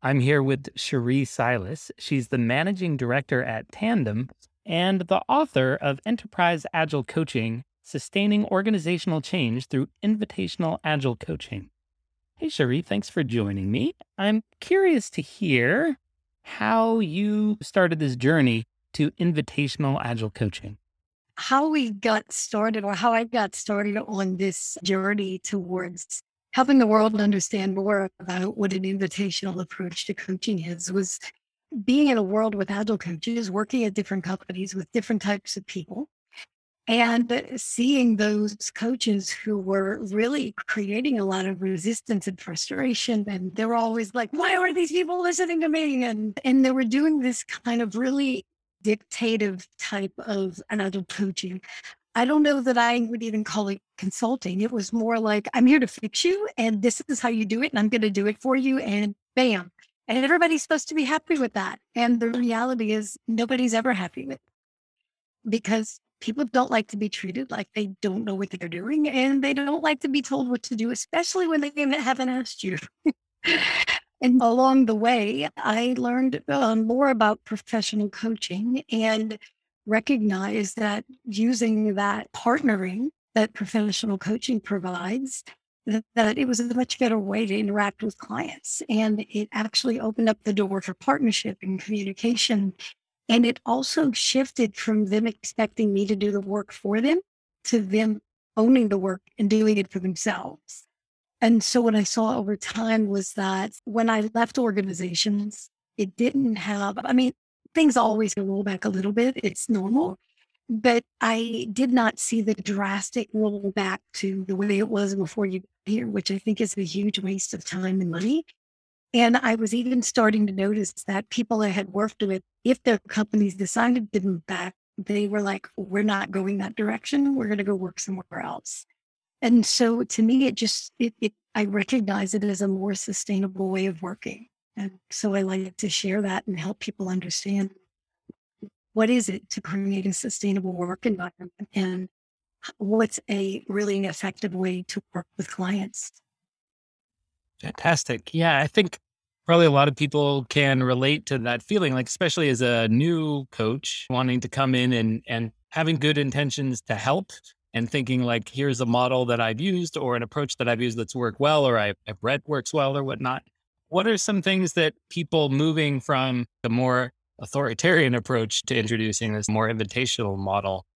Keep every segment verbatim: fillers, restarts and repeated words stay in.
I'm here with Cherie Silas. She's the managing director at Tandem and the author of Enterprise Agile Coaching, Sustaining Organizational Change Through Invitational Agile Coaching. Hey, Cherie, thanks for joining me. I'm curious to hear how you started this journey to invitational agile coaching. How we got started, or how I got started on this journey towards helping the world understand more about what an invitational approach to coaching is, was being in a world with agile coaches, working at different companies with different types of people, and seeing those coaches who were really creating a lot of resistance and frustration. And they were always like, why are these people listening to me? And, and they were doing this kind of really dictative type of agile coaching. I don't know that I would even call it consulting. It was more like, I'm here to fix you, and this is how you do it, and I'm going to do it for you, and bam. And everybody's supposed to be happy with that. And the reality is nobody's ever happy with it, because people don't like to be treated like they don't know what they're doing, and they don't like to be told what to do, especially when they haven't asked you. And along the way, I learned uh, more about professional coaching and recognized that using that partnering that professional coaching provides, that, that it was a much better way to interact with clients. And it actually opened up the door for partnership and communication. And it also shifted from them expecting me to do the work for them to them owning the work and doing it for themselves. And so what I saw over time was that when I left organizations, it didn't have, I mean, things always roll back a little bit. It's normal. But I did not see the drastic roll back to the way it was before you got here, which I think is a huge waste of time and money. And I was even starting to notice that people I had worked with, if their companies decided to move back, they were like, we're not going that direction. We're going to go work somewhere else. And so to me, it just, it, it, I recognize it as a more sustainable way of working. And so I like to share that and help people understand what is it to create a sustainable work environment, and what's a really effective way to work with clients. Fantastic. Yeah, I think probably a lot of people can relate to that feeling, like especially as a new coach wanting to come in and, and having good intentions to help and thinking like, here's a model that I've used or an approach that I've used that's worked well, or I've, I've read works well or whatnot. What are some things that people moving from the more authoritarian approach to introducing this more invitational model,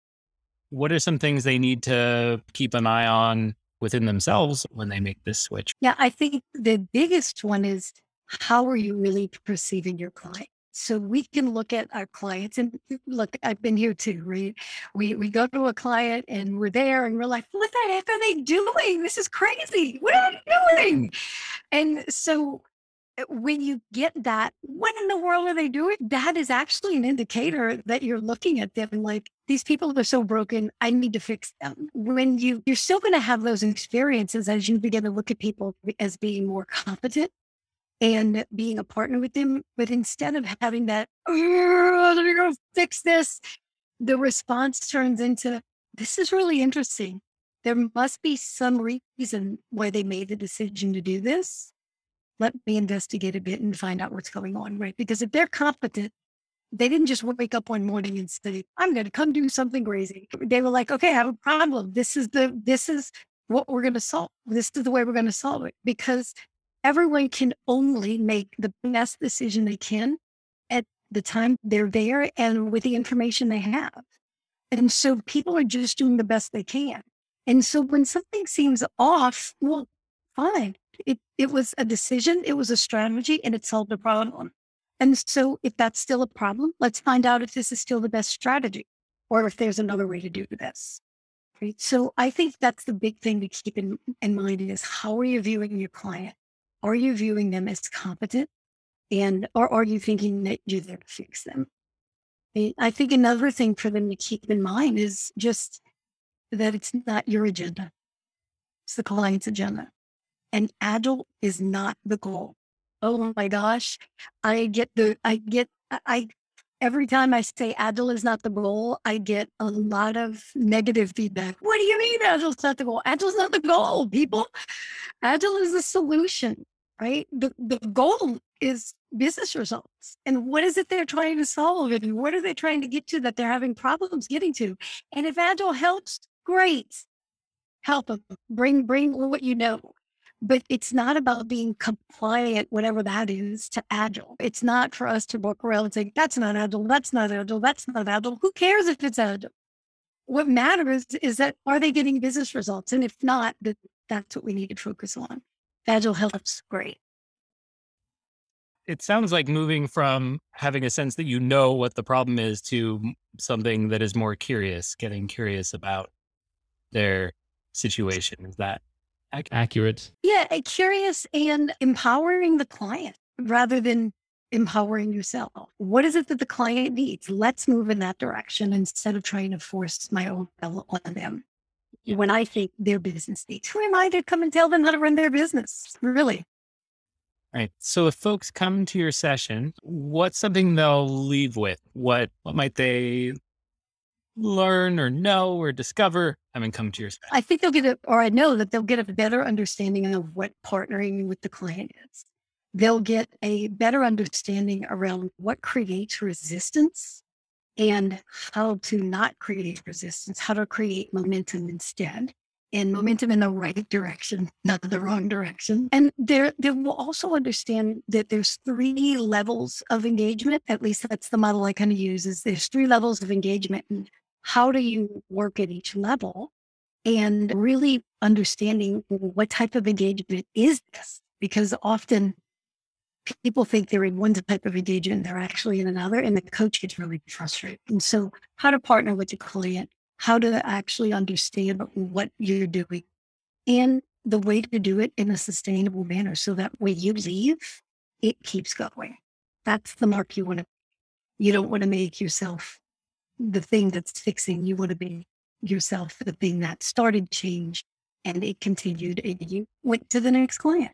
what are some things they need to keep an eye on within themselves when they make this switch? Yeah, I think the biggest one is, how are you really perceiving your client? So we can look at our clients, and look, I've been here too, right? We we go to a client and we're there and we're like, what the heck are they doing? This is crazy. What are they doing? And so uh, when you get that, what in the world are they doing? That is actually an indicator that you're looking at them like, these people are so broken, I need to fix them. When you, you're still going to have those experiences as you begin to look at people as being more competent and being a partner with them. But instead of having that, "Ugh, let me go fix this," the response turns into, this is really interesting. There must be some reason why they made the decision to do this. Let me investigate a bit and find out what's going on, right? Because if they're competent, they didn't just wake up one morning and say, I'm going to come do something crazy. They were like, okay, I have a problem. This is the, this is what we're going to solve. This is the way we're going to solve it, because everyone can only make the best decision they can at the time they're there and with the information they have. And so people are just doing the best they can. And so when something seems off, well, fine. It, it was a decision, it was a strategy, and it solved a problem. And so if that's still a problem, let's find out if this is still the best strategy, or if there's another way to do this. Right? So I think that's the big thing to keep in, in mind is, how are you viewing your client? Are you viewing them as competent? And or are you thinking that you're there to fix them? I I think another thing for them to keep in mind is just that it's not your agenda. It's the client's agenda. And agile is not the goal. Oh my gosh. I get the, I get, I, I- every time I say agile is not the goal, I get a lot of negative feedback. What do you mean agile's not the goal? Agile's not the goal, people. Agile is the solution. right? The, the goal is business results. And what is it they're trying to solve? And what are they trying to get to that they're having problems getting to? And if Agile helps, great. Help them. Bring, bring what you know. But it's not about being compliant, whatever that is, to Agile. It's not for us to walk around and say, that's not Agile, that's not Agile, that's not Agile. Who cares if it's Agile? What matters is that, are they getting business results? And if not, then that's what we need to focus on. Agile helps, great. It sounds like moving from having a sense that you know what the problem is to m- something that is more curious, getting curious about their situation. Is that ac- accurate? Yeah, uh, curious and empowering the client rather than empowering yourself. What is it that the client needs? Let's move in that direction instead of trying to force my own will on them. Yeah. When I think their business needs, who am I to come and tell them how to run their business? Really? Right. So if folks come to your session, what's something they'll leave with? What what might they learn or know or discover having come to your session? I think they'll get a, or I know that they'll get a better understanding of what partnering with the client is. They'll get a better understanding around what creates resistance and how to not create resistance, how to create momentum instead, and momentum in the right direction, not the wrong direction. And there, they will also understand that there's three levels of engagement. At least that's the model I kind of use. Is there's three levels of engagement, and how do you work at each level? And really understanding what type of engagement is this, because often people think they're in one type of engagement, they're actually in another, and the coach gets really frustrated. And so, how to partner with the client, how to actually understand what you're doing, and the way to do it in a sustainable manner so that when you leave, it keeps going. That's the mark you want to, you don't want to make yourself the thing that's fixing. You want to be yourself the thing that started change and it continued and you went to the next client.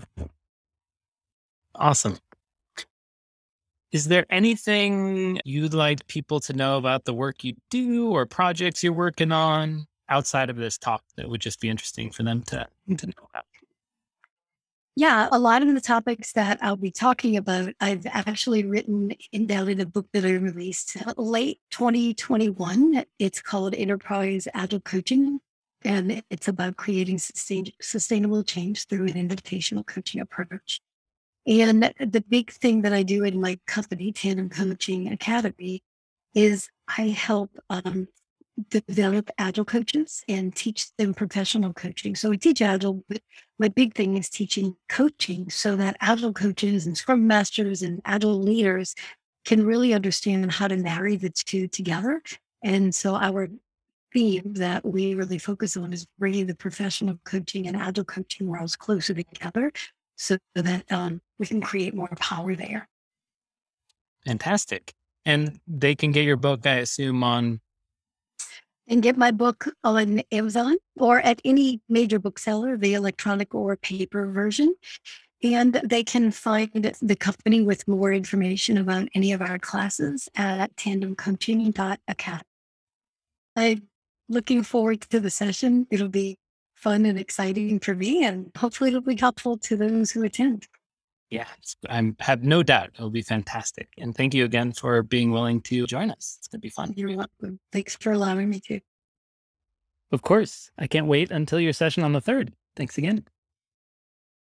Awesome. Is there anything you'd like people to know about the work you do or projects you're working on outside of this talk that would just be interesting for them to, to know about? Yeah, a lot of the topics that I'll be talking about, I've actually written in down in a book that I released uh, late twenty twenty-one. It's called Enterprise Agile Coaching, and it's about creating sustain, sustainable change through an invitational coaching approach. And the big thing that I do in my company, Tandem Coaching Academy, is I help um, develop Agile coaches and teach them professional coaching. So we teach Agile, but my big thing is teaching coaching so that Agile coaches and Scrum Masters and Agile leaders can really understand how to marry the two together. And so our theme that we really focus on is bringing the professional coaching and Agile coaching worlds closer together so that um, we can create more power there. Fantastic. And they can get your book, I assume, on And get my book on Amazon or at any major bookseller, the electronic or paper version. And they can find the company with more information about any of our classes at tandem coaching dot academy. I'm looking forward to the session. It'll be fun and exciting for me, and hopefully it'll be helpful to those who attend. Yeah, I have no doubt it'll be fantastic. And thank you again for being willing to join us. It's going to be fun. You're welcome. Thanks for allowing me to. Of course. I can't wait until your session on the third. Thanks again.